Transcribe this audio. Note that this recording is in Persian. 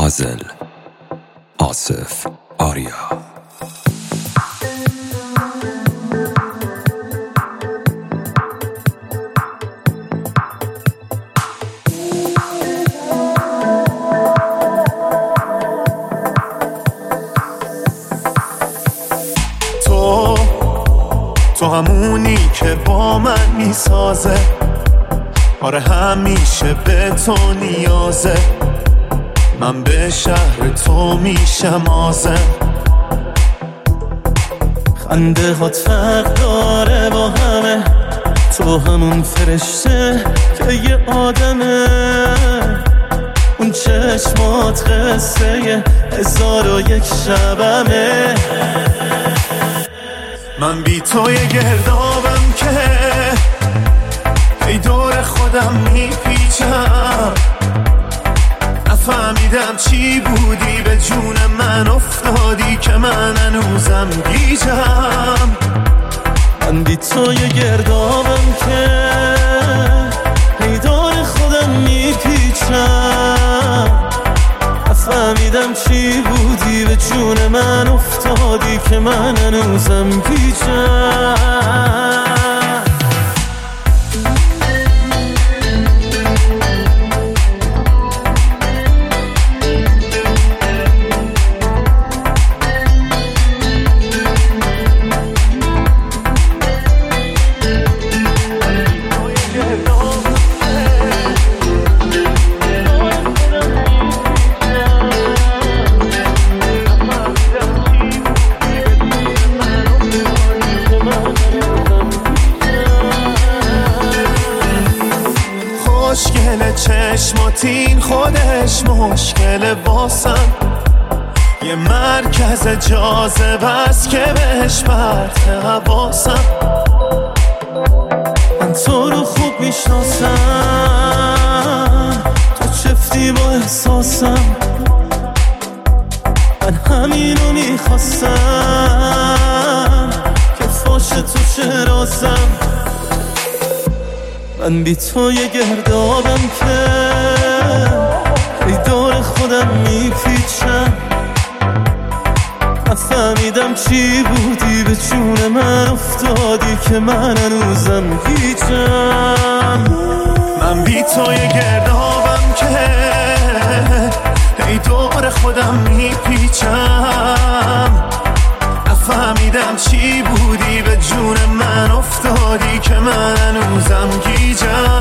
پازل آصف آریا. تو همونی که با من میسازه، آره همیشه به تو نیازه. من به شهر تو میشم آزم. خنده هات فرق داره با همه، تو همون فرشته که یه آدمه. اون چشمات قصه 1001 شبمه. من بی تو یه گردابم که ای دور خودم میپیچم. نفهمیدم چی بودی به جون من افتادی که من هنوزم گیجم. من بی تو یه گردابم که ای دور خودم میپیچم. نفهمیدم چی بودی به جون من افتادی که من هنوزم گیجم. مشکل چشماتین خودش مشکل واسم. یه مرکز جاذبه است که بهش پرت حواسم. من تو رو خوب میشناسم، تو چفتی با احساسم. من همینو میخواستم که فاش تو چه رازم. من بی تو یه گردابم که ای دور خودم میپیچم. نفهمیدم چی بودی به جون من افتادی که من هنوزم گیجم. من بی تو یه گردابم که ای دور خودم میپیچم. نفهمیدم چی بودی به جون من افتادی که من هنوزم گیجم.